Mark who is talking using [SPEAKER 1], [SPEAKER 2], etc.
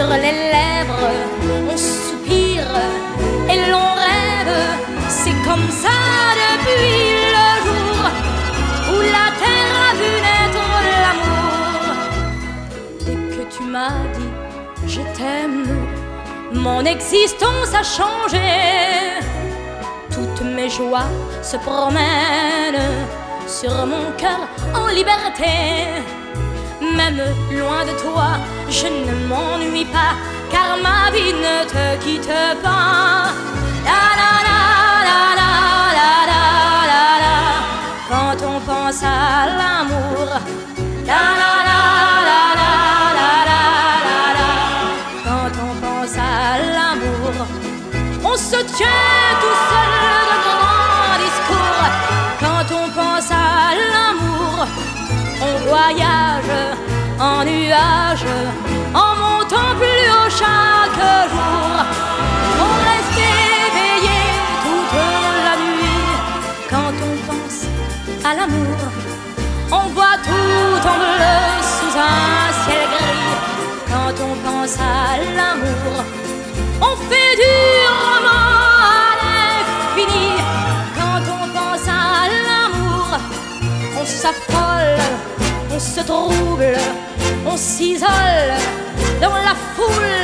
[SPEAKER 1] sur les lèvres, on soupire et l'on rêve. C'est comme ça depuis le jour où la terre a vu naître l'amour. Dès que tu m'as dit je t'aime, mon existence a changé. Toutes mes joies se promènent sur mon cœur en liberté. Même loin de toi, je ne m'ennuie pas, car ma vie ne te quitte pas. La la la la la la la la la. Quand on pense à l'amour, la la la la la la la la la. Quand on pense à l'amour, on se tient tout seul de grands discours. Quand on pense à l'amour, on voyage en nuage, en montant plus haut chaque jour. On reste éveillé toute la nuit. Quand on pense à l'amour, on voit tout en bleu sous un ciel gris. Quand on pense à l'amour, on fait du roman à l'infini. Quand on pense à l'amour, on s'affole, on se trouble, on s'isole dans la foule